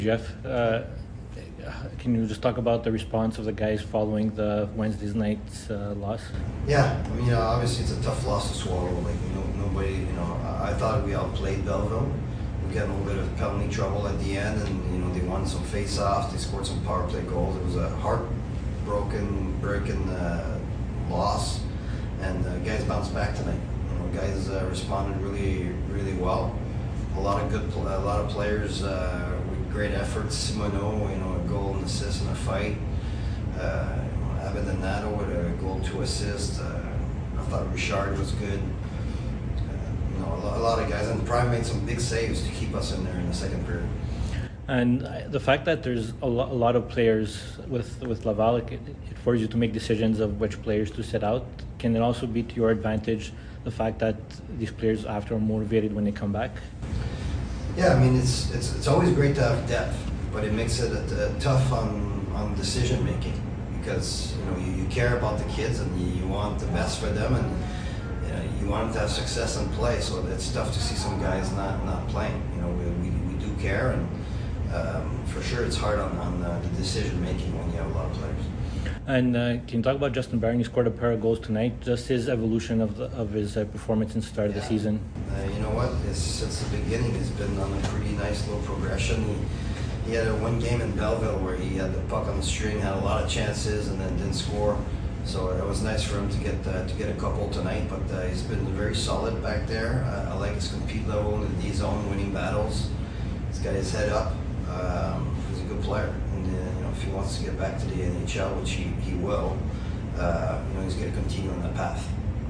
Jeff, can you just talk about the response of the guys following the Wednesday's night's loss? Yeah, I mean, obviously it's a tough loss to swallow. Like, nobody, I thought we outplayed Belleville. We got a little bit of penalty trouble at the end, and they won some face-offs. They scored some power play goals. It was a breaking loss, and guys bounced back tonight. Guys responded really, really well. A lot of players with great efforts. Simoneau, a goal and assist in a fight. Abindonato with a goal, 2 assists. I thought Richard was good. A lot of guys, and Prime made some big saves to keep us in there in the second period. And the fact that there's a lot of players with Laval, it forces you to make decisions of which players to set out. Can it also be to your advantage the fact that these players after are motivated when they come back? Yeah, I mean, it's always great to have depth, but it makes it tough on decision making, because you care about the kids and you want the best for them, and you want them to have success and play. So it's tough to see some guys not playing. We do care, and for sure it's hard on the decision making when you have a lot of players. And can you talk about Justin Barron? He scored a pair of goals tonight. Just his evolution of his performance in the start of the season. You know what? Since the beginning, he's been on a pretty nice little progression. He had one game in Belleville where he had the puck on the string, had a lot of chances, and then didn't score. So it was nice for him to get a couple tonight. But he's been very solid back there. I like his compete level in the D zone, winning battles. He's got his head up. He's a good player. If he wants to get back to the NHL, which he will, he's going to continue on that path.